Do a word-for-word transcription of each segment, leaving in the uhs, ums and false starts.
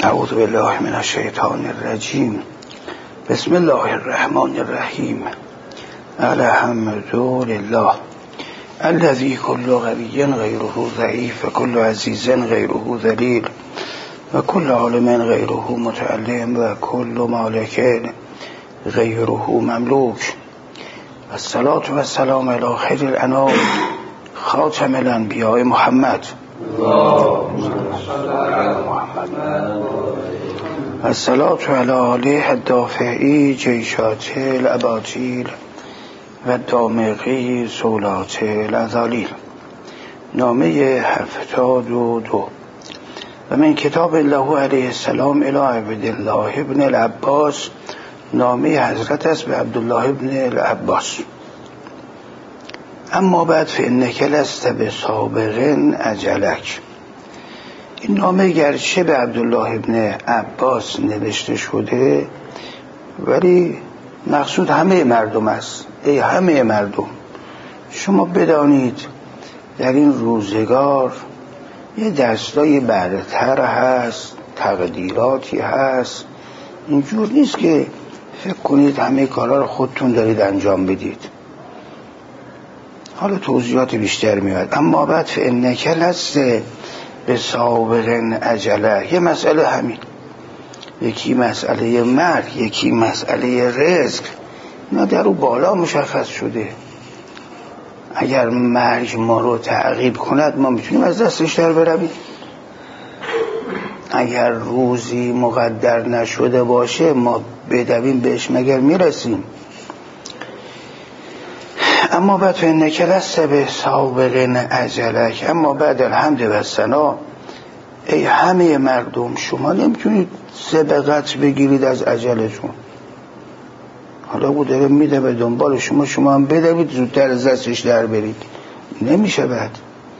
اعوذ بالله من الشیطان الرجیم. بسم الله الرحمن الرحیم. الحمد لله الذي كل غبي غيره ضعيف وكل عزيز غيره ذليل وكل عالم غيره متعلم وكل مالك غيره مملوك. والصلاة والسلام على خير الأنام خاتم الأنبياء محمد والصلاة على آله الدافعي جيشات الأباطيل والدامغي سولات الأذاليل. نامه هفتاد و دو و من کتاب الله علیه السلام الی عبدالله ابن العباس. نامه حضرت است به عبدالله ابن العباس. اما بعد فإنک لست بسابق اجلک. این نامه گرچه به عبدالله ابن عباس نوشته شده ولی مقصود همه مردم است. ای همه مردم، شما بدانید در این روزگار یه دستای برتر هست، تقدیراتی هست. اینجور نیست که فکر کنید همه کارا رو خودتون دارید انجام بدید. حالا توضیحات بیشتر میاد. اما بعد فإنک لست بسابق اجله. یه مسئله همین، یکی مسئله مرگ، یکی مسئله رزق، اینا در اون بالا مشخص شده. اگر مرگ ما رو تعقیب کند ما میتونیم از دستش در برویم. اگر روزی مقدر نشده باشه ما بدویم بهش مگر میرسیم. اما بعد فإنک لست بسابق اجلک. اما بعد الحمد و ثنا، ای همه مردم، شما نمیتونید سبقت بگیرید از اجلتون. حالا او داره میده به دنبال شما، شما هم بدوید زودتر از دستش در برید. نمیشه. بعد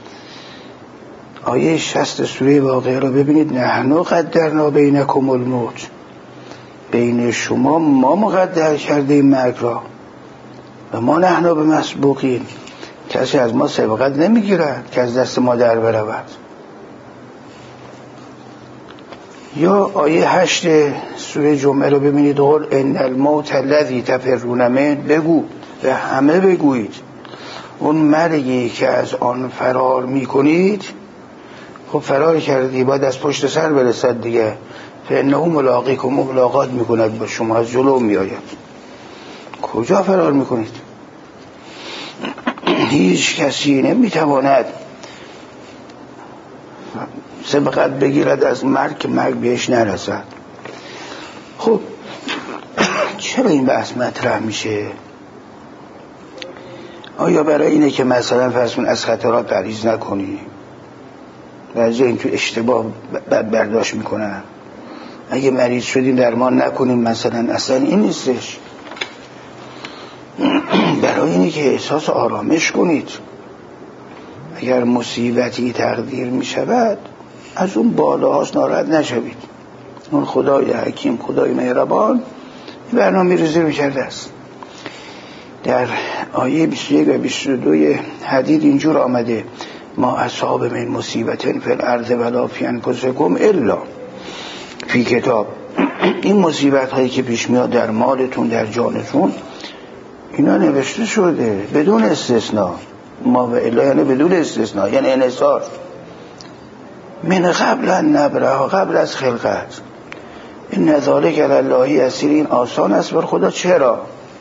آیه شصت سوره واقعه را ببینید. نحن قدرنا بینکم الموت. بین شما ما مقدر کرده مرگ را و ما نحن به مسبوقین. کسی از ما سبقت نمیگیرد که از دست ما در برود. یا آیه هشت سوره جمعه رو ببینید. قل ان الموت الذی تفرون منه. بگو و همه بگویید اون مرگی که از آن فرار میکنید، خب فرار کردی باید از پشت سر برسد دیگه. فانه ملاقیکم، ملاقات میکند با شما، از جلو میآید. کجا فرار میکنید؟ هیچ کسی نمیتواند سبقت بگیرد از مرگ که مرگ بهش نرسد. خب چرا این بحث مطرح میشه؟ آیا برای اینه که مثلا فرض کن از خطرات پرهیز نکنی؟ بعضی این تو اشتباه برداشت میکنن. اگه مریض شدیم درمان نکنیم مثلا، اصلا این نیستش. برای اینه که احساس آرامش کنید. اگر مصیبتی تقدیر می شود از اون بالاهاست ناراحت نشوید. اون خدای حکیم، خدای مهربان این برنامه ریزی رو کرده است. در آیه بیست و یک و بیست و دو حدید اینجور آمده: ما اصحاب من مصیبت فی الارض ولا فی انفسکم الا فی کتاب. این مصیبت هایی که پیش میاد در مالتون، در جانتون، اینا نوشته شده بدون استثناء. ما و الا یعنی بدون استثناء، یعنی انحصار. من قبل ان نبرها، قبل از خلقت. این ذالک علی الله یسیر. این آسان است بر خدا. چرا؟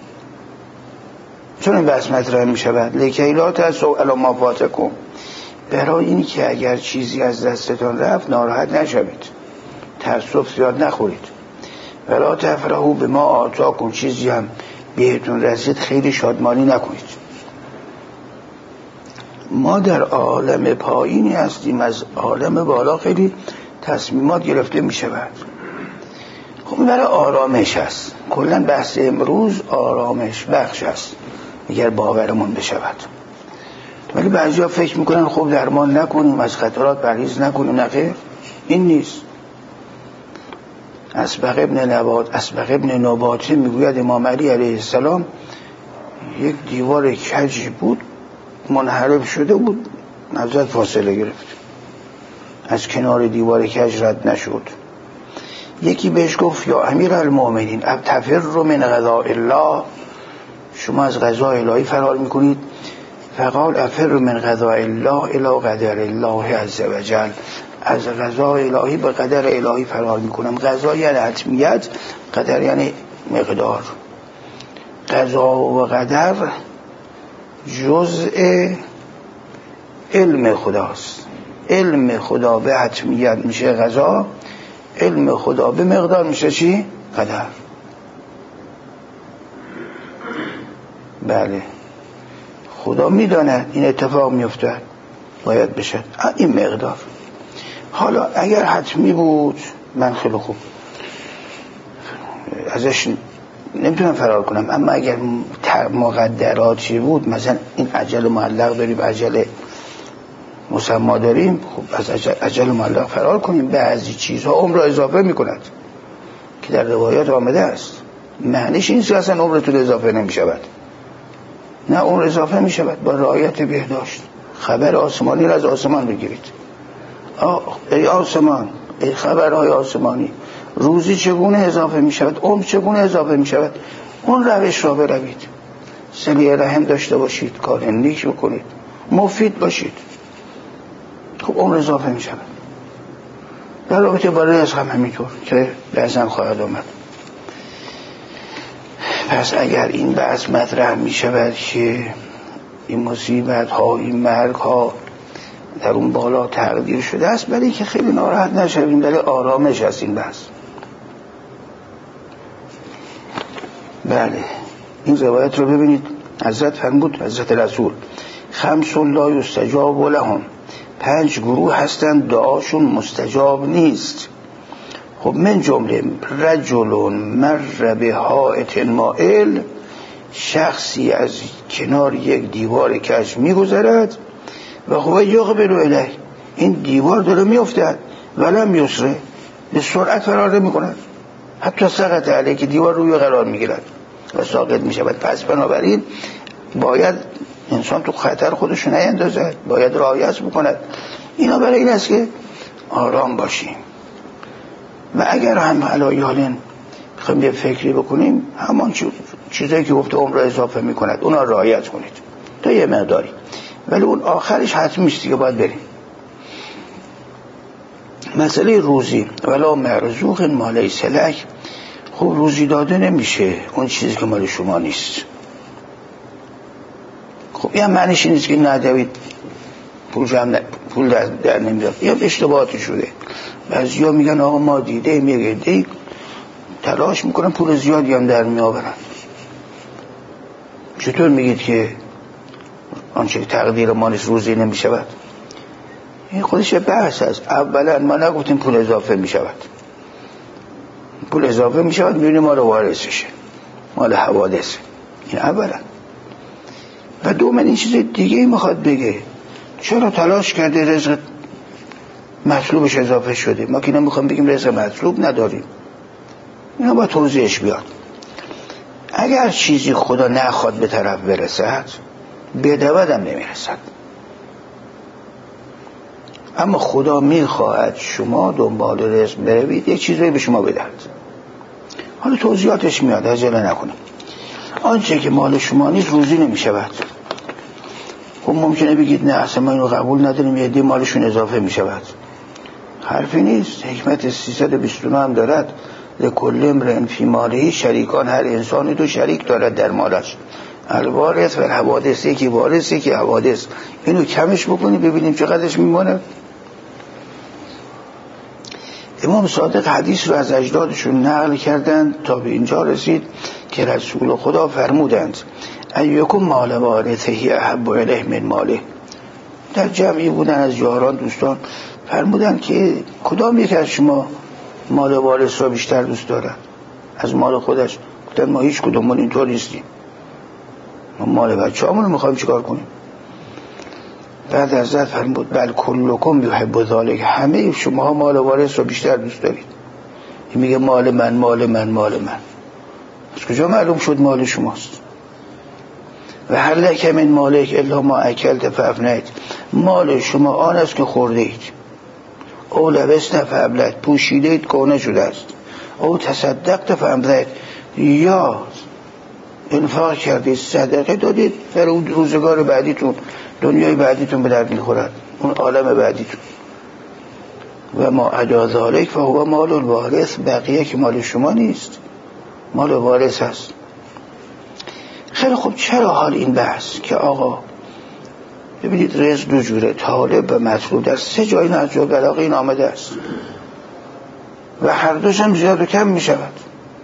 چون این بحث مطرح می شود. لکی لا تأسوا علی ما فاتکم. برای اینی که اگر چیزی از دستتان رفت ناراحت نشوید، تأسف زیاد نخورید. ولا تفرحوا بما آتاکم. چیزی هم بهتون رسید خیلی شادمانی نکنید. ما در عالم پایینی هستیم، از عالم بالا خیلی تصمیمات گرفته می شود. خب برای آرامش هست. کلن بحث امروز آرامش بخش است اگر باورمون بشود. ولی بعضی ها فکر میکنن خب درمان نکنیم، از خطرات پرهیز نکنیم. نخیر، این نیست. اسبق ابن نبات اسبق ابن نباته میگوید امام علی علیه السلام یک دیوار کج بود، منحرف شده بود، نزد فاصله گرفت، از کنار دیوار کج رد نشد. یکی بهش گفت یا امیر المؤمنین ابتفر رو من قضاء الله، شما از قضاء الهی فرار میکنید. فقال افر من قضاء الله الی قدر الله عز وجل، از قضاء الهی به قدر الهی فرار میکنم. قضا یعنی حتمیت، قدر یعنی مقدار. قضا و قدر جزء علم خداست. علم خدا به حتمیت میشه قضا، علم خدا به مقدار میشه چی؟ قدر. بله خدا میداند این اتفاق میفته، باید بشه این مقدار. حالا اگر حتمی بود من خیلی خوب ازش نمیتونم فرار کنم، اما اگر مقدراتی بود، مثلا این عجل معلق داریم، عجل مسما داریم، خب از عجل معلق فرار کنیم. بعضی چیزها عمر را اضافه میکند که در روایات آمده است. معنیش این که اصلا عمرتون اضافه نمیشود، نه عمر اضافه میشود با رعایت بهداشت. خبر آسمانی را از آسمان بگیرید. ای آسمان، ای خبرهای آسمانی، روزی چگونه اضافه میشود، عمر چگونه اضافه میشود، اون روش را بروید. صله رحم داشته باشید، کار نیک بکنید، مفید باشید، خب عمر اضافه میشود. در رابطه با رزق هم همینطور که بعضا خواهد آمد. پس اگر این بحث مطرح میشود که این مصیبت ها، این مرگ ها در اون بالا تقدیر شده است، برای که خیلی ناراحت نشویم، برای آرامش هست این بحث. بله این روایت رو ببینید. حضرت فرمود، حضرت رسول، خمس لا یستجاب لهم، پنج گروه هستند دعاشون مستجاب نیست. خب من جمله رجل مر به حائط مائل، شخصی از کنار یک دیوار کج میگذرد و خب یقبل الیه، این دیوار داره میافتد ولم یسره، به سرعت فرار نمیکند، حتی سقط علیه، که دیوار روی قرار میگیرد و ساقط میشود. پس بنابراین باید انسان تو خطر خودش نیندازد، باید رعایت بکند. اینا برای این است که آرام باشیم. و اگر هم علایالن بخوایم یه فکری بکنیم، همان چیزایی که گفته عمر را اضافه میکند اونا رعایت کنید تا یه مقداری، ولی اون آخرش حتمی است که باید بریم. مسئله روزی، ولا مرزوق مال لیس لک، خب روزی داده نمیشه اون چیزی که مال شما نیست. خب یه معنیش نیست که ندوید پول جمع پول در, در نمیاد، یا اشتباهاتی شده. بعضیا میگن آقا ما دیده میگه دی تلاش میکنن پول زیادی هم در میآورن. چطور میگید که آنچه تقدیر ما نیست روزی نمیشود؟ این خودش بحث است. اولا ما نگفتیم پول اضافه میشود، پول اضافه میشود میبینیم مال وارثشه، مال حوادث. این اولا. و دوم این چیز دیگه میخواد بگه، چرا تلاش کرده رزق مطلوبش اضافه شده؟ ما که نمیخوام بگیم رزق مطلوب نداریم، اینا با توضیحش بیاد. اگر چیزی خدا نخواد به طرف برسد، بدود هم نمیرسد. اما خدا میخواهد شما دنبال رزق بروید، یک چیزی به شما بدهد. حالا توضیحاتش میاد، عجله نکنید. آنچه که مال شما نیست روزی نمیشود. خب ممکنه بگید نه اصلا ما اینو قبول نداریم، یه دی مالشون اضافه میشود. حرفی نیست. حکمت سیصد و بیست و نه هم دارد، لکل امرئ فی ماله شریکان، هر انسانی دو شریک دارد در مالش، الوارث و الحوادث، یکی وارث یکی حوادث. اینو کمش بکنی ببینیم چقدرش میمونه. امام صادق حدیث رو از اجدادشون نقل کردند تا به اینجا رسید که رسول خدا فرمودند ایکم مال وارثه احب الیه من ماله. در جمعی بودن از یاران دوستان، فرمودند که کدام یک از شما مال وارث را بیشتر دوست دارد از مال خودش؟ گفتن ما هیچ کدومون اینطور نیستیم، ما مال بچه‌مون رو می‌خوایم چیکار کنیم؟ بعد حضرت فرمود بل کلکم یحب ذلک، همه شما مال وارث رو بیشتر دوست دارید. این میگه مال من مال من مال من، از کجا معلوم شد مال شماست؟ و هر لک من مالک الا ما اکلت فافنیت، مال شما آن است که خورده اید، او لبست فابلت، پوشیده اید کهنه شده است. او تصدقت فامضیت، یا انفاق کردید صدقه دادید برای اون روزگار بعدیتون، دنیای بعدیتون به درد میخورد، اون عالم بعدیتون. و ما عدا ذالک فهو مال الوارث، بقیه که مال شما نیست، مال وارث هست. خیلی خوب، چرا حال این بحث که آقا ببینید رزق دو جوره، طالب و مطلوب، در سه جای نهج البلاغه این آمده است و هر دوش هم زیاد و کم می شود.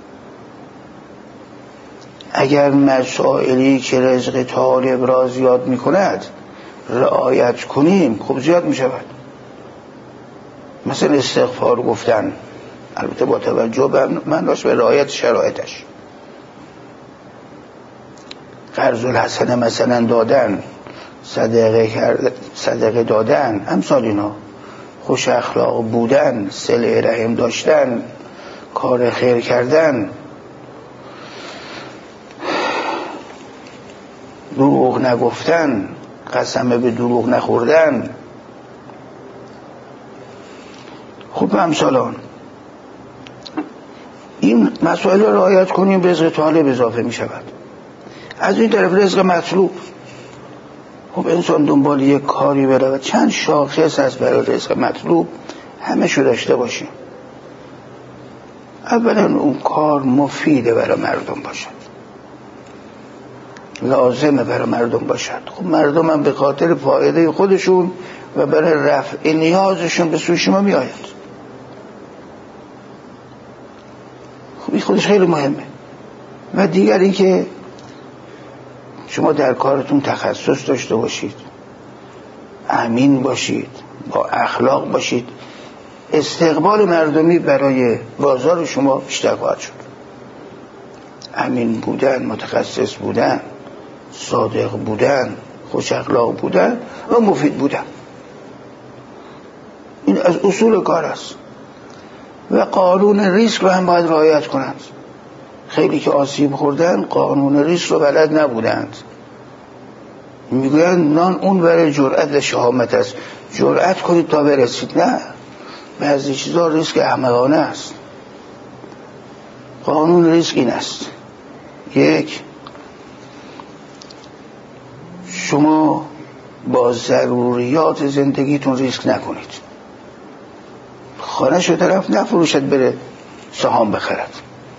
اگر مسائلی که رزق طالب را زیاد می کند رعایت کنیم خب زیاد می شود. مثلا استغفار گفتن، البته با توجه به معناش و رعایت شرایطش، قرض الحسنه مثلا دادن، صدقه کرد، صدقه دادن، امثال اینا، خوش اخلاق بودن، صله رحم داشتن، کار خیر کردن، دروغ نگفتن، قسم به دروغ نخوردن. خب امثالان این مسائل را رعایت کنیم، رزق طالب اضافه می شود. از این طرف رزق مطلوب، خب انسان دنبال یک کاری بره و چند شاخص هست برای رزق مطلوب، همه شو داشته باشیم. اولا اون کار مفیده برای مردم باشد، لازمه برای مردم باشد. خب مردم هم به خاطر فایده خودشون و برای رفع نیازشون به سوی شما می آید. خب این خودش خیلی مهمه. و دیگر این که شما در کارتون تخصص داشته باشید، امین باشید، با اخلاق باشید، استقبال مردمی برای بازار شما بیشتر خواهد شد. امین بودن، متخصص بودن، صادق بودن، خوش اخلاق بودن و مفید بودن، این از اصول کار است. و قانون ریسک رو هم باید رعایت کنند. خیلی که آسیب خوردن قانون ریسک رو بلد نبودند، میگویند نان اون برای جرأت و شهامت است، جرأت کنید تا برسید. نه، بعضی چیزا ریسک احمقانه است. قانون ریسک این است: یک، شما با ضروریات زندگیتون ریسک نکنید. خانه شو طرف نفروشد بره سهام بخرد.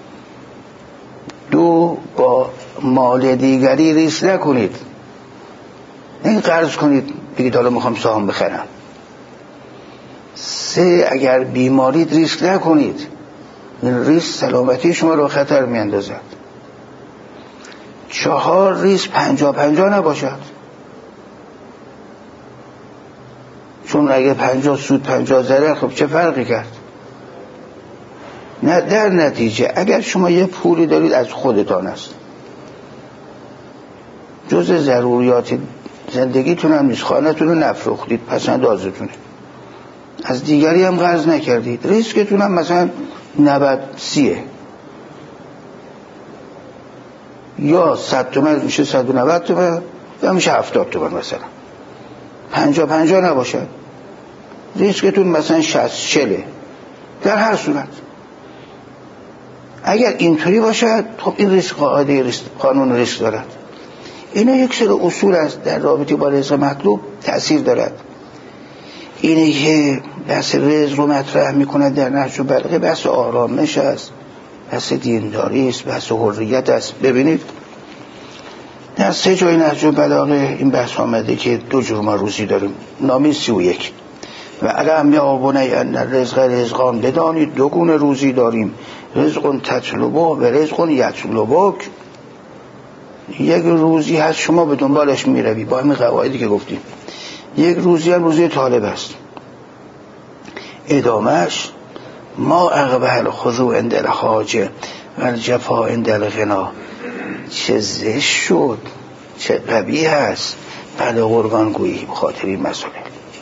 دو، با مال دیگری ریسک نکنید. این قرض کنید بگید حالا میخوام سهام بخرم. سه، اگر بیمارید ریسک نکنید. این ریسک سلامتی شما رو خطر میاندازد. چهار، ریسک پنجا پنجا نباشد، چون اگه پنجا سود پنجا ضرر خب چه فرقی کرد. نه، در نتیجه اگر شما یه پولی دارید از خودتان است، جز ضروریات زندگیتون هم نیست، خانه‌تون رو نفروختید، پسندازتونه، از دیگری هم قرض نکردید، ریسکتون هم مثلا نود سیه، یا صد تومن میشه صد و نود تومن، یا میشه هفتاد تومن، مثلا پنجا پنجا نباشد، ریسکتون مثلا شصت چله. در هر صورت اگر اینطوری باشد خب این ریسک قاعده ریسک، قانون ریسک دارد. اینا یک سری اصول است در رابطه با رزق مطلوب تأثیر دارد. اینه که بحث رزق رو مطرح میکند در نهج البلاغه، بحث آرامش است، بحث دینداری است، بحث حریت است. ببینید در سه جای نهج البلاغه این بحث آمده که دو جور ما روزی داریم. نامی سی و یک: و علم یا بنی ان رزق رزقان، بدانید دو گونه روزی داریم، رزق تطلبه و رزق یطلبک. یک روزی هست شما به دنبالش میروی با همین قواعدی که گفتیم، یک روزی هم روزی طالب است. ادامهش: ما اقبل خضوع عند الحاجه و الجفا عند الغنا. چه زشت شد، چه قبیح است بعد قربان گویی به خاطر این مسئله،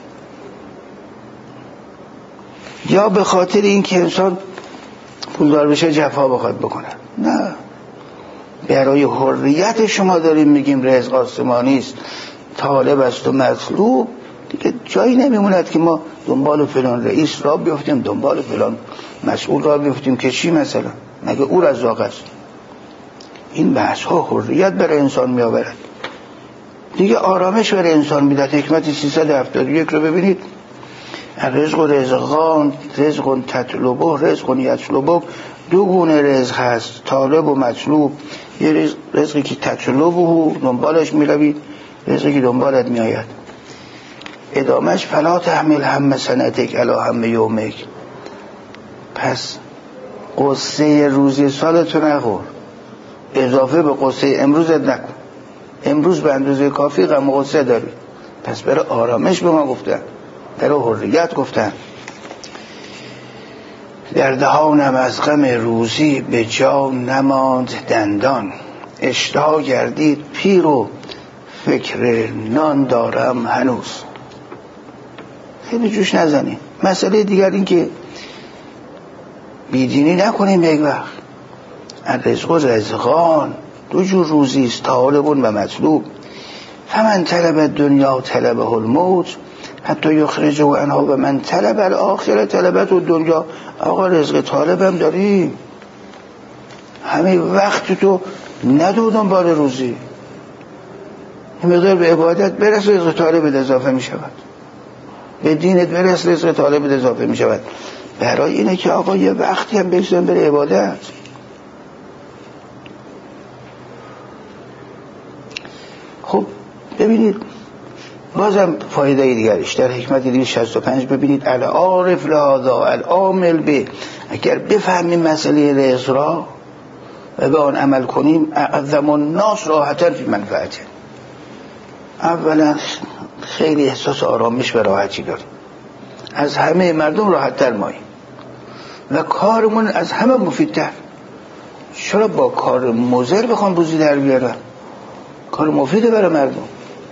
یا به خاطر این که انسان پولدار بشه جفا بخواد بکنه. نه، برای حریت شما داریم میگیم رزق آسمانی است، طالب است و مطلوب، دیگه جایی نمیموند که ما دنبال فلان رئیس را بیفتیم، دنبال فلان مسئول را بیفتیم که چی مثلا، مگه او رزاق است؟ این بحث ها حریت برای انسان می آورد، دیگه آرامش برای انسان میدهد. حکمت سیصد و هفتاد و یک رو ببینید. رزق و رزقان، رزق و تطلبه، رزق و یطلبه. دو گونه رزق هست، طالب و مطلوب. یه رزق رزقی که تطلبه دنبالش میروی، رزقی که دنبالت میآید. ادامش فلا تحمل هم سنتک علی هم یومک. پس قصه روزی سالتو نخور، اضافه به قصه امروزت نکن. امروز به اندازه کافی غم و غصه داری، پس برای آرامش به ما گفتن، برای حریت گفتن. در دهانم از غم روزی به جا نماند دندان، اشتها گردید پیر و فکر نان دارم هنوز. خیلی جوش نزنیم. مسئله دیگر این که بیدینی نکنیم. یک وقت الرزق و رزقان، دو جور روزی است، طالب و مطلوب. فمن طلب دنیا طلبه الموت حتی یخرجه و انها و من طلب الاخره طلبت و دنیا. آقا رزق طالبم داریم، همه وقت تو ندو دنبال روزی، این مقدار به عبادت برس رزق طالبت اضافه می شود، به دینت برس رزق طالبت اضافه می شود. برای اینه که آقا یه وقتی هم بگذاریم بره عبادت. خب ببینید بازم فایده دیگرش در حکمت دویست و شصت و پنج ببینید. العارف لهذا العامل به، اگر بفهمیم مسئله رزق را و به آن عمل کنیم، اعظم الناس راحتاً فی منفعته. اولا خیلی احساس آرامش و راحتی داریم، از همه مردم راحت‌تر ماییم و کارمون از همه مفیدتر. چرا با کار مضر بخوام روزی در بیارم؟ کار مفیده برای مردم.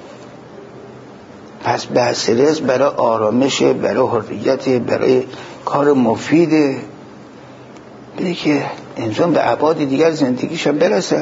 پس بحث رزق برای آرامش، برای حریت، برای کار مفیده، بده که انسان به ابعاد دیگر زندگیش هم برسه.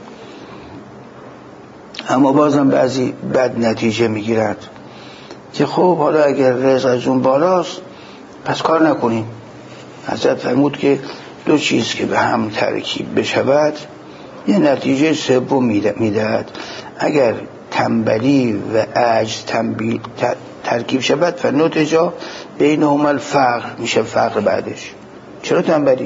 اما بازم بعضی بد نتیجه میگیرد که خب حالا اگر رزق از اون بالاست پس کار نکنیم. حضرت فرمود که دو چیز که به هم ترکیب بشود یه نتیجه سوم میدهد. اگر تنبلی و عجز ترکیب شود فنتجا بینهما الفقر، میشه فقر بعدش. چرا تنبلی؟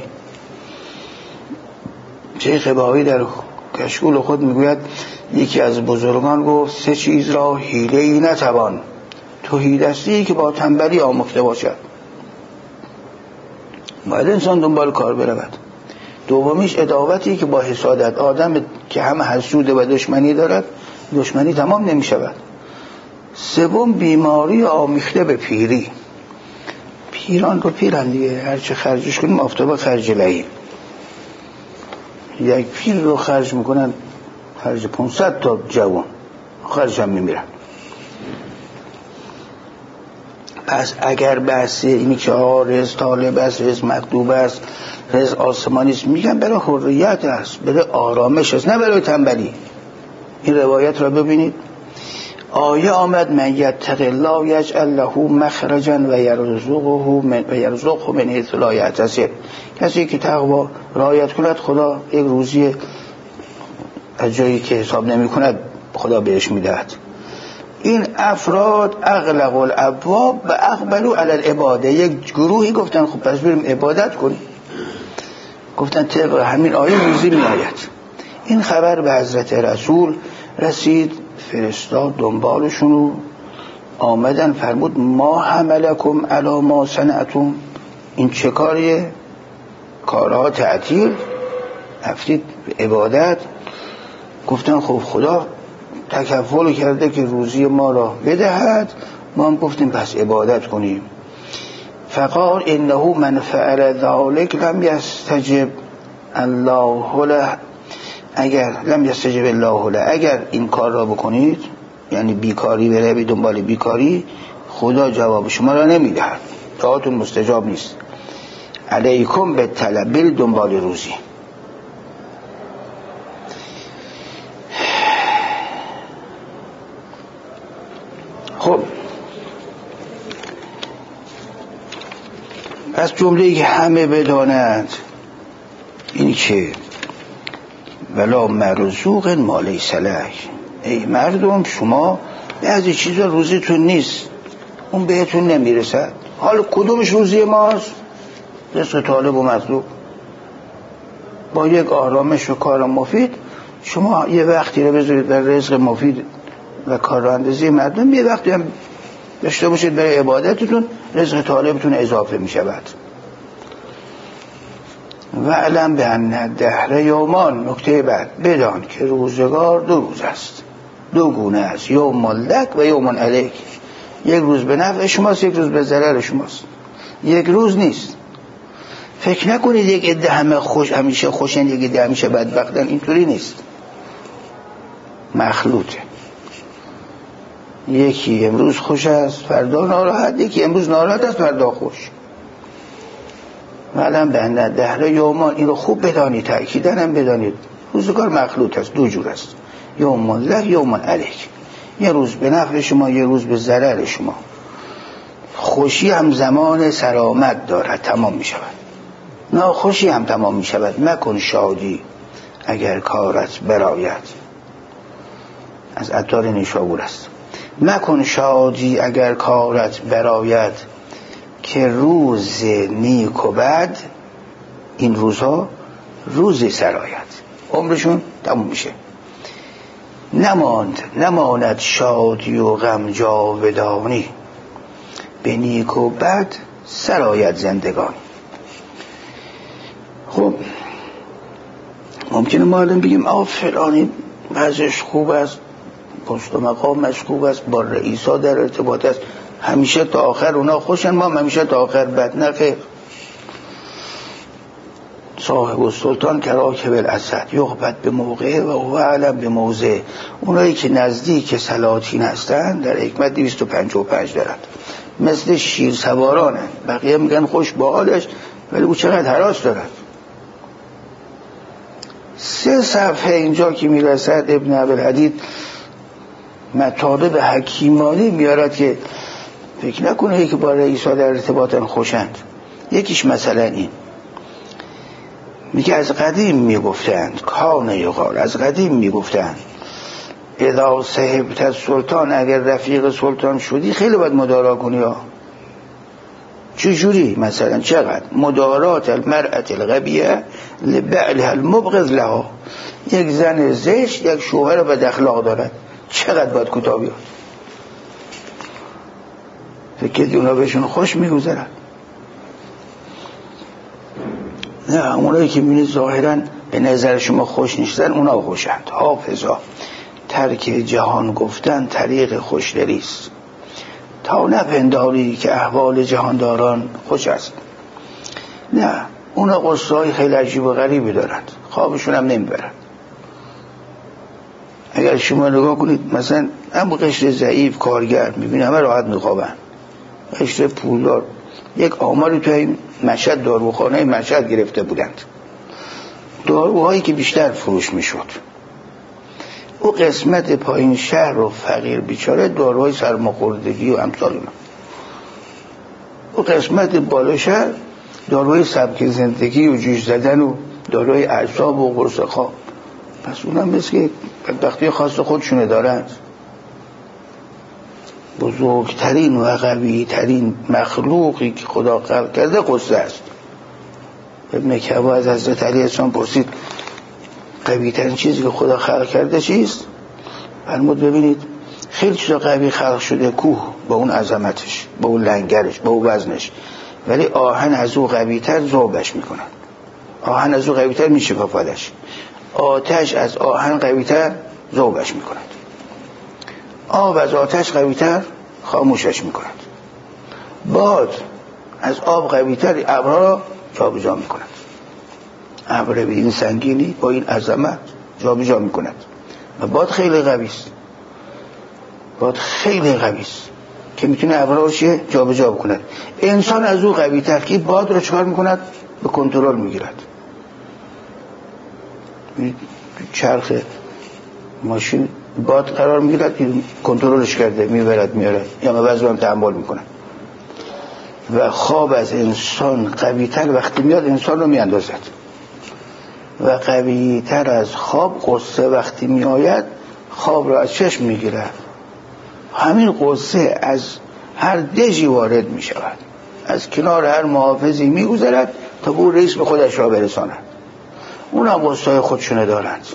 شیخ بهایی در کشکول خود میگوید یکی از بزرگان گفت سه چیز را حیله‌ای نتوان، تو حیله‌ای که با تنبلی آموخته باشد. باید انسان دنبال کار برود. دومیش عداوتی که با حسادت، آدم که همه حسوده و دشمنی دارد دشمنی تمام نمی شود. سوم بیماری آمیخته به پیری. پیران رو پیرن دیگه، هرچه خرجش کنیم آفتابه خرج لعیم. یک پیر رو خرج میکنن خرج پانصد تا جوان، خرج هم میمیرن. پس اگر بحث اینی که رزق طالب است، رزق مطلوب است، رزق آسمانی است، میگن برای حریت است، برای آرامش است، نه برای تنبلی. این روایت را ببینید. آیه آمد من یتق الله یجعل له مخرجا و یرزقه من و یرزقه من حیث لا یحتسب. کسی که تقوا رعایت کند خدا یک روزی از جایی که حساب نمی کند خدا بهش میدهد. این افراد اغلق الابواب و اقبلوا علی العباده. یک گروهی گفتن خب پس بریم عبادت کنیم، گفتن طبق همین آیه روزی می آید. این خبر به حضرت رسول رسید، فرستاد دنبالشون آمدن، فرمود ما حملکم علی ما صنعتم. این چه کاریه؟ کارها تعطیل، رفتید عبادت. گفتن خب خدا تکفل کرده که روزی ما را بدهد، ما هم گفتیم پس عبادت کنیم. فقال انه من فعل ذلك لم يستجب الله له. اگر لم یستجب الله له، اگر این کار را بکنید، یعنی بیکاری بره بی دنبال بیکاری، خدا جواب شما را نمیدهد، دعاتون مستجاب نیست. علیکم به طلب دنبال روزی. خب از جمله که همه بدانند این که ولا مرزوق ما لیس له، ای مردم شما بعضی چیزا روزیتون نیست، اون بهتون نمیرسد. حالا کدومش روزی ماست؟ رزق طالب و مطلوب. با یک آرامش و کار مفید شما یه وقتی رو بذارید در رزق مفید و کار اندازی مردم، یه وقتی هم داشته باشید برای عبادتتون، رزق طالبتون اضافه می شود. و علم به ان دهر یومان، نکته بعد بدان که روزگار دو روز است، دو گونه است، یوم لک و یوم علیک. یک روز به نفع شماست، یک روز به ضرر شماست، یک روز نیست. فکر نکنید یک عده همه خوش همیشه خوشن، یک عده همیشه بدبختن، اینطوری نیست، مخلوطه. یکی امروز خوش است فردا ناراحت، یکی امروز ناراحت است فردا خوش. معلم بنده دهر یومان، این رو خوب بدانید، تأکیدن هم بدانید، روزگار مخلوط است، دو جور است، یوم لک یوم علیک. یه روز به نفع شما، یه روز به ضرر شما. خوشی هم زمان سرآمد دارد، تمام می شود، ناخوشی هم تمام می شود. مکن شادی اگر کارت براید، از عطار نیشابور است. مکن شادی اگر کارت براید، که روز نیک و بد این روزها روزی سرآید، عمرشون تموم میشه. نماند نماند شادی و غم جاودانی، به نیک و بد سرآید زندگانی. خب ممکنه ما الان بگیم آه فلانی وضعش خوب است، پست و مقامش خوب است، با رئیسا در ارتباط است، همیشه تا آخر اونا خوشن، ما همیشه تا آخر بد. نه خیر. صاحب السلطان کراکب الاسد یغبط به موقع و هو اعلم به موضع. اونایی که نزدیک سلاطین هستند در حکمت دویست و پنجاه و پنج دارند، مثل شیر سوارانند. بقیه میگن خوش با حالش، ولی او چقدر هراس دارد. سه صفحه اینجا که میرسد ابن عبدالحدید مطالب حکیمانه میارد که فکر نکنه که با رئیسا در ارتباطن خوشند. یکیش مثلا این میگه از قدیم میگفتند، کان یقال، از قدیم میگفتند اذا صحبت سلطان، اگر رفیق سلطان شدی خیلی باید مدارا کنی ها. چجوری؟ مثلا چقدر؟ مدارات المرأة الغبیه لبعلها المبغض لها. یک زن زشت یک شوهر بد اخلاق دارد، چقدر باید کوتاه بیاد؟ فکر اونا بهشون خوش میگذرن؟ نه، اونایی که میبینید ظاهرا به نظر شما خوش نیستن اونا خوشند. حافظا ترک جهان گفتن طریق خوشدلیست، تا نپنداری که احوال جهانداران خوش است. نه، اونا قصه‌های خیلی عجیب و غریبی دارند، خوابشون هم نمیبرند. اگر شما نگاه کنید مثلا هم قشر ضعیف کارگر میبینید همه راحت میخوابن، قشر پولدار. یک آماری تو این مشهد داروخانه مشهد گرفته بودند، داروهایی که بیشتر فروش میشد، او قسمت پایین شهر و فقیر بیچاره داروهای سرماخوردگی و امثال اینا، او قسمت بالا شهر داروهای سبک زندگی و جوش زدن و داروهای اعصاب و قرص خواب. پس اونم مثل که بدبختی خاص خودشونه دارند. بزرگترین و قویترین مخلوقی که خدا خلق کرده قصه است. ابن کعبه از حضرت علی اسلام پرسید قویترین چیزی که خدا خلق کرده چیست؟ فرمود ببینید خیلی چیزا قوی خلق شده، کوه با اون عظمتش، با اون لنگرش، با اون وزنش، ولی آهن از او قویتر ذوبش میکنن، آهن از او قویتر میشکافدش، آتش از آهن قویتر ذوبش میکند، آب از آتش قویتر خاموشش میکند، باد از آب قویتر ابرها را جابجا میکند. ابر به این سنگینی با این عظمت جابجا میکند و باد خیلی قوی است، باد خیلی قوی است که میتونه ابرها رو چیه جابجا بکند. انسان از او قویتر که باد رو چکار میکند؟ به کنترل میگیرد. چرخ ماشین باد قرار میگیرد، کنترلش کرده، میبرد میاره، یا وزن هم تحمل میکنه. و خواب از انسان قوی‌تر وقتی میاد انسان رو میاندازد و قوی‌تر از خواب قصه وقتی میآید خواب را از چشم میگیرد. همین قصه از هر دژی وارد میشود، از کنار هر محافظی میگذرد تا به رئیس به خودش را برساند. اون هم قصه خودشونه دارند.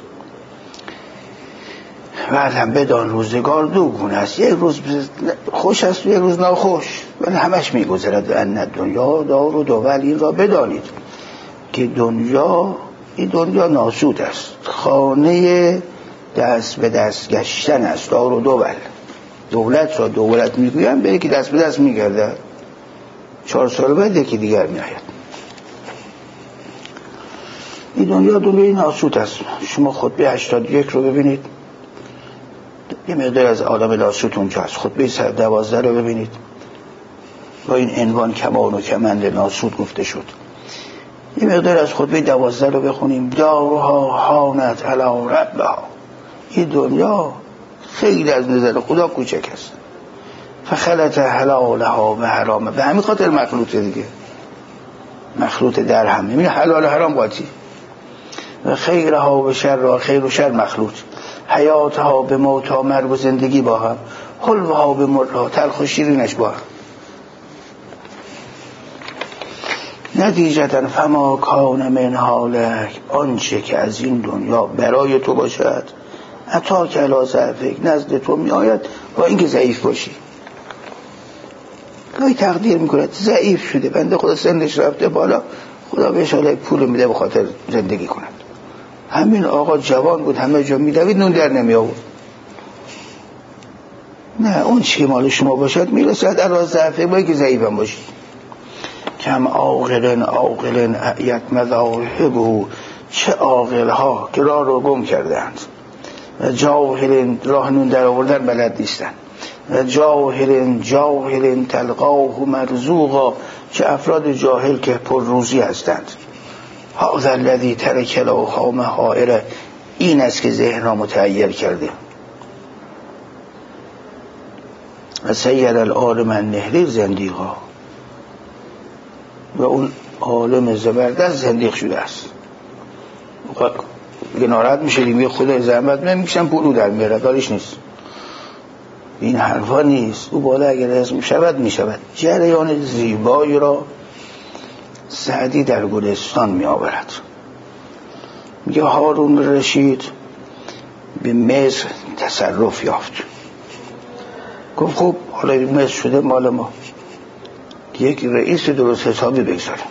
بعدم بدان روزگار دو گونه است، یک روز خوش است و یک روز ناخوش، ولی همش میگذرد. ان دنیا دار و دول، این را بدانید که دنیا این دنیا ناسود است، خانه دست به دست گشتن است. دار و دول، دولت را دولت میگویم به یکی دست به دست میگرده، چهار سال بعد یکی دیگر میآید. این دنیا دنیای ناسود است. شما خطبه هشتاد و یک رو ببینید، یه مقدار از عالم ناسود اونجا هست. خطبه صد و دوازده رو ببینید، با این عنوان کمان و کمند ناسود گفته شد. یه مقدار از خطبه دوازده رو بخونیم. دارها حانت علی ربها، این دنیا خیلی از نظر خدا کوچک است. فخلط حلالها و حرامه، به همین خاطر مخلوطه دیگه، مخلوط در هم، میبینی حلال و حرام قاطی. و خیرها و شرها، خیر و شر مخلوط. حیاتها به موتها، مرگ و زندگی با هم. حلوها به مرها، تلخ و شیرینش با هم. نتیجتا فما کان من حالک، آنچه که از این دنیا برای تو باشد، عطا کلا ضعفک، نزد تو می آید با اینکه ضعیف باشی. گاهی تقدیر میکند ضعیف شده، بنده خدا سنش رفته بالا، خدا بهش حالا پول میده به خاطر زندگی کند. همین آقا جوان بود، همه جا میدوید، نون در نمی آورد. نه، اون چی مال شما باشد میرسد علا ضعفک، با اینکه ضعیف هم باشی. کم عاقلن عاقلن اعیت مذاهبه، چه عاقلها که راه رو گم کردند، و جاهلن راه نون در آوردن بلد نیستن، و جاهلن جاهلن تلقاه مرزوقا، چه افراد جاهل که پر روزی هستند. هذا الذی ترک الاوهام حائره، این است که ذهن را متحیر کرده. و سیر العالم النهری زندیقا، و اون عالم زبردست زندیق شده است. دیگه ناراحت میشه، دیگه خدا زحمت نمیکشم پولو در میاره، داریش نیست. این حرفا نیست. او بالا اگر اسم شود میشود. جریان زیبایی را سعدی در گلستان می آورد. میگه هارون رشید به مصر تصرف یافت. گفت خب حالا مصر شده مال ما، یک رئیس درست حسابی بگذاریم.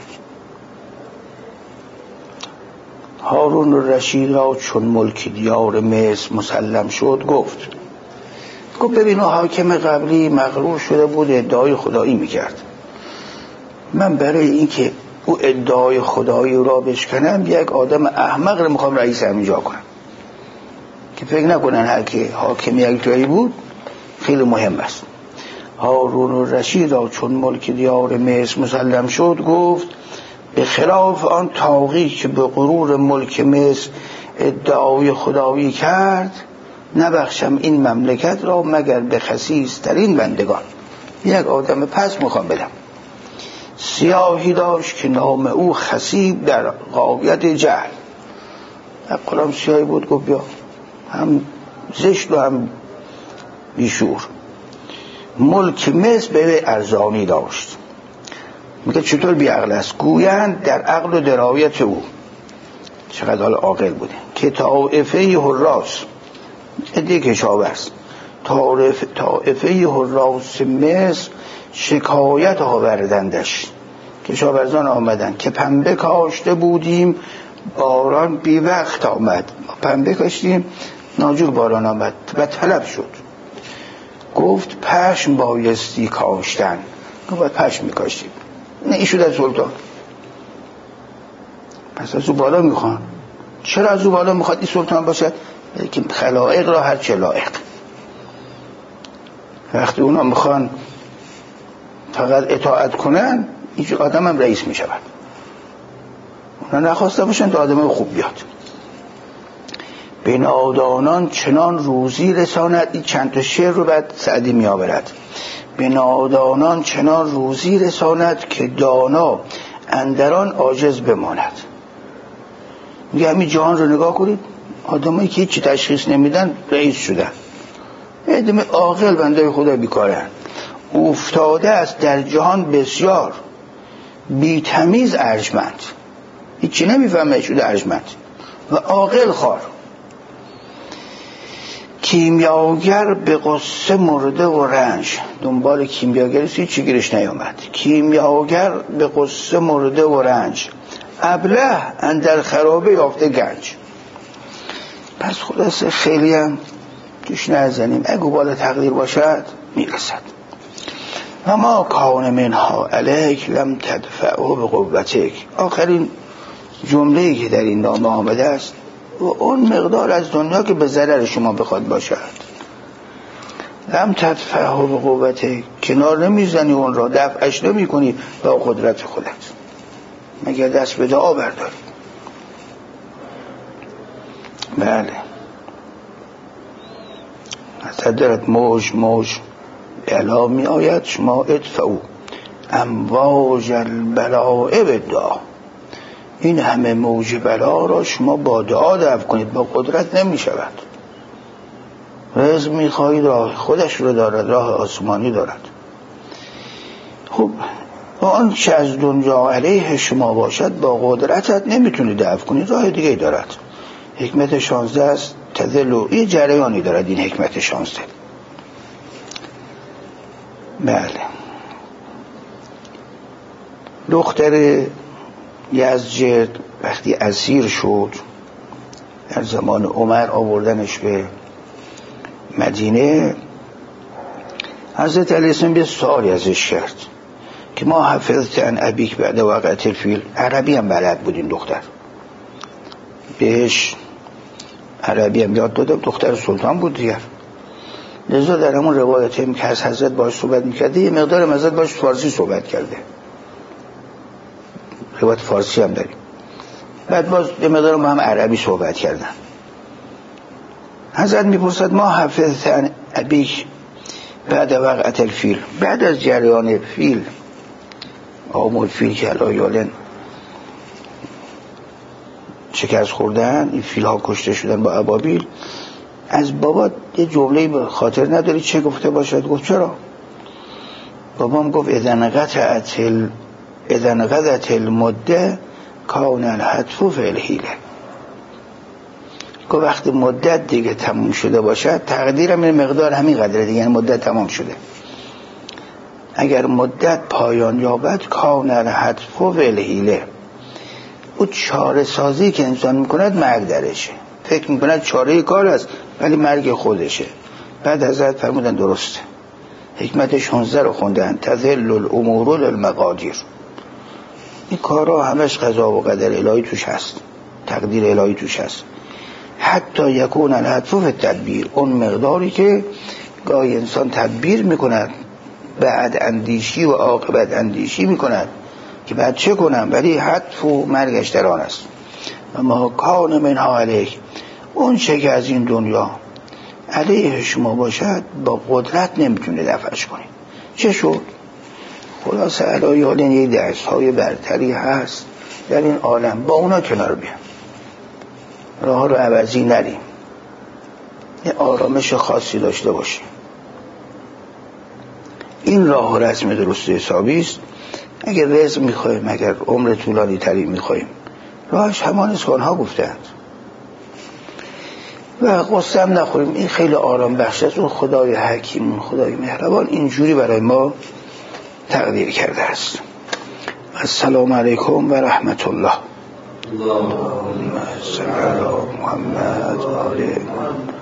هارون رشید را چون ملک دیار مصر مسلم شد، گفت گفت ببینو حاکم قبلی مغرور شده بود، ادعای خدایی میکرد. من برای اینکه او ادعای خدایی را بشکنم، یک آدم احمق رو میخوام رئیس همینجا کنم که فکر نکنن هر که حاکم یک جایی بود خیلی مهم است. هارون رشید را چون ملک دیار مصر مسلم شد، گفت به خلاف آن طاغی که به غرور ملک مصر ادعای خدایی کرد، نبخشم این مملکت را مگر به خسیس ترین بندگان. یک آدم پس میخوام بدم. سیاهی داشت که نام او خسیب در غایت جهل. قلم سیاهی بود، گفت بیا، هم زشت و هم بیشور. ملک مصر به ارزانی داشت. میگه چطور بی عقل است؟ گویند در عقل و درایت او، چقدر حال عاقل بوده، که طائفه حراس، ادهی کشاورز، طائفه حراس مصر شکایت آوردندش. کشاورزان آمدن که پنبه کاشته بودیم، باران بی وقت آمد. پنبه کاشتیم، ناجور باران آمد و طلب شد. گفت پشم بایستی کاشتن. گفت پشم میکاشتیم. نه ایشو در سلطان، پس از او بالا میخوان. چرا از او بالا میخواد این سلطان باشد؟ بلکه خلائق را هر چه لایق. وقتی اونا میخوان فقط اطاعت کنن، هیچ آدم هم رئیس میشود. اونا نخواسته باشن تا آدم خوب بیاد. به نادانان چنان روزی رساند. این چند تا شعر رو بعد سعدی می آورد. به نادانان چنان روزی رساند که دانا اندران عاجز بماند. میگه همین جهان رو نگاه کنید، آدمایی که هیچی تشخیص نمیدن رئیس شدن، آدم عاقل بنده خدا بیکارن، افتاده است در جهان بسیار بی تمیز ارجمند، هیچی نمیفهمه شده ارجمند و عاقل خوار. کیمیاگر به قصه مرده و رنج، دنبال کیمیاگری هیچی گیرش نیامد. کیمیاگر به قصه مرده و رنج، ابله اندر خرابه یافته گنج. پس خلاصه خیلی هم توش نزنیم، اگه بالا تقدیر باشد میرسد. و ما کان منها علیک لم تدفعه به قوتک. آخرین جمله‌ای که در این نامه آمده است، و اون مقدار از دنیا که به ضرر شما بخواد باشد، لم تدفعه به قوتک، کنار نمیزنی اون را، دفعش نمی کنی با قدرت خودت، مگر دست به دعا برداری. بله تدرت موج موج بلا می آید، شما ادفعو امواج البلاء بالدعا. این همه موج بلا را شما با دعا دفع کنید، با قدرت نمی شود. رزق می خواهید، راه خودش رو دارد، راه آسمانی دارد. خب آن چه از دنیا علیه شما باشد با قدرتت نمیتونی دفع کنید، راه دیگه دارد. حکمت شانزده است تذلو، این جریانی دارد این حکمت شانزده. بله دختر یزدجرد وقتی اسیر شد در زمان عمر، آوردنش به مدینه، حضرت علیه السلام به سوالی ازش کرد که ما حفظت عن ابیک بعد وقعت الفیل. عربی هم بلد بود این دختر، بهش عربی هم یاد دادم، دختر سلطان بود دیگر. لذا در همون روایت هم که از حضرت باش صحبت میکرده، یه مقدار هم حضرت باش فارسی صحبت کرده، روایت فارسی هم داریم. بعد باز یه مقدار هم, هم عربی صحبت کردن. حضرت میپرسد ما حفظت عن ابیک بعد وقعت الفیل، بعد از جریان فیل، آمول فیل که علایالن شکست خوردن، این فیل ها کشته شدن با ابابیل، از بابا یه جمله به خاطر نداری چه گفته باشد؟ گفت چرا؟ بابام گفت اذن قطعت ال... اذن قطعت المده کان الحتف فی الحیله. گفت وقتی مدت دیگه تموم شده باشد، تقدیرم این مقدار همین قدره دیگه، یعنی مدت تمام شده، اگر مدت پایان یابد کان الحتف فی الحیله، او چاره سازی که انسان میکند مرگ درشه، فکر میکند چاره کار است ولی مرگ خودشه. بعد حضرت فرمودن درسته، حکمت شانزده رو خوندن، تذل الامور للمقادیر. این کارها همش قضا و قدر الهی توش هست، تقدیر الهی توش هست. حتی یکون الحتف فی التدبیر، اون مقداری که گاهی انسان تدبیر میکند، بعد اندیشی و عاقبت اندیشی میکند که بعد چه کنم، ولی حتف و مرگش در آن است. و ما کان منها علیک، اون چه که از این دنیا علیه شما باشد با قدرت نمیتونه دفعش کنید. چه شد؟ خلاصه علایال این یک درس های برتری هست در این عالم، با اونا کنار بیان، راه رو عوضی نریم، یه آرامش خاصی داشته باشیم. این راه رسم درست حسابی است. اگر رزق میخوایم، اگر عمر طولانی تری میخوایم، راهش همان است که آنها گفتند. و قصه هم نخوریم، این خیلی آرام بخش است. اون خدای حکیم، اون خدای مهربان اینجوری برای ما تقدیر کرده است. السلام علیکم و رحمت الله. اللهم صل علی محمد و آل محمد.